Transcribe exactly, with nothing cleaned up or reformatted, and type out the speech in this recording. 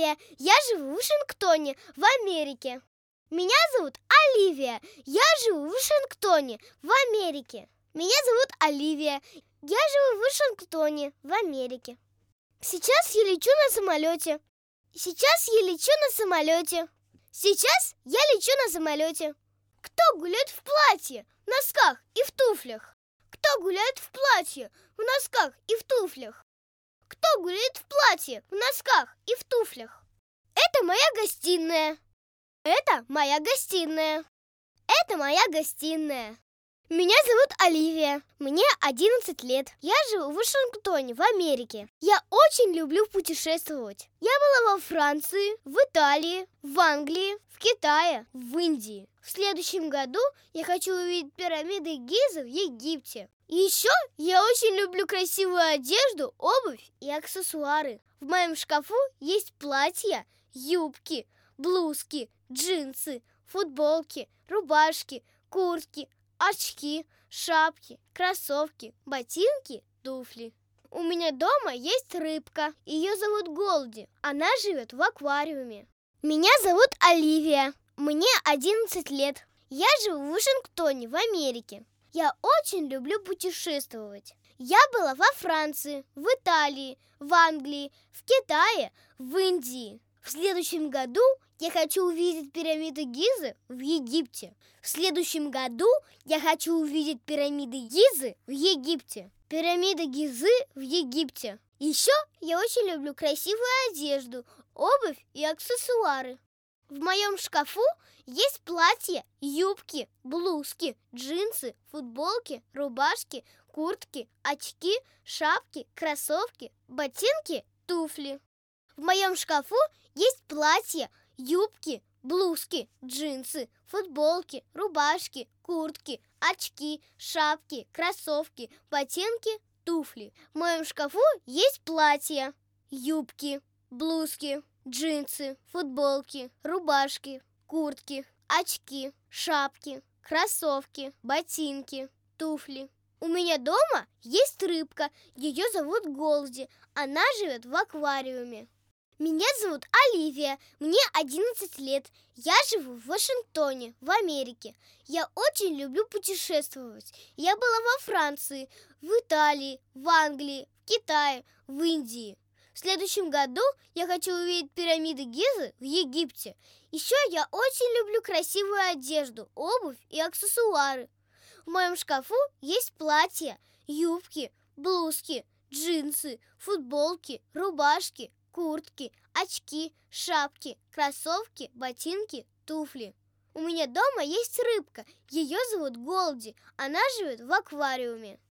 Оливия. Я живу в Вашингтоне, в Америке. Меня зовут Оливия. Я живу в Вашингтоне, в Америке. Меня зовут Оливия. Я живу в Вашингтоне, в Америке. Сейчас я лечу на самолете. Сейчас я лечу на самолете. Сейчас я лечу на самолете. Кто гуляет в платье, носках и в туфлях? Кто гуляет в платье, в носках и в туфлях? Кто гуляет в платье, в носках и в туфлях? Это моя гостиная. Это моя гостиная. Это моя гостиная. Меня зовут Оливия. Мне одиннадцать лет. Я живу в Вашингтоне, в Америке. Я очень люблю путешествовать. Я была во Франции, в Италии, в Англии, в Китае, в Индии. В следующем году я хочу увидеть пирамиды Гизы в Египте. И еще я очень люблю красивую одежду, обувь и аксессуары. В моем шкафу есть платья, юбки, блузки, джинсы, футболки, рубашки, куртки, очки, шапки, кроссовки, ботинки, туфли. У меня дома есть рыбка. Ее зовут Голди. Она живет в аквариуме. Меня зовут Оливия. Мне одиннадцать лет. Я живу в Вашингтоне, в Америке. Я очень люблю путешествовать. Я была во Франции, в Италии, в Англии, в Китае, в Индии. В следующем году я хочу увидеть пирамиды Гизы в Египте. В следующем году я хочу увидеть пирамиды Гизы в Египте. Пирамиды Гизы в Египте. Еще я очень люблю красивую одежду, обувь и аксессуары. В моем шкафу есть платья, юбки, блузки, джинсы, футболки, рубашки, куртки, очки, шапки, кроссовки, ботинки, туфли. В моем шкафу есть платья, юбки, блузки, джинсы, футболки, рубашки, куртки, очки, шапки, кроссовки, ботинки, туфли. В моем шкафу есть платья, юбки, блузки, джинсы, футболки, рубашки, куртки, очки, шапки, кроссовки, ботинки, туфли. У меня дома есть рыбка, ее зовут Голди. Она живет в аквариуме. Меня зовут Оливия, мне одиннадцать лет. Я живу в Вашингтоне, в Америке. Я очень люблю путешествовать. Я была во Франции, в Италии, в Англии, в Китае, в Индии. В следующем году я хочу увидеть пирамиды Гизы в Египте. Еще я очень люблю красивую одежду, обувь и аксессуары. В моем шкафу есть платья, юбки, блузки, джинсы, футболки, рубашки, куртки, очки, шапки, кроссовки, ботинки, туфли. У меня дома есть рыбка. Ее зовут Голди. Она живет в аквариуме.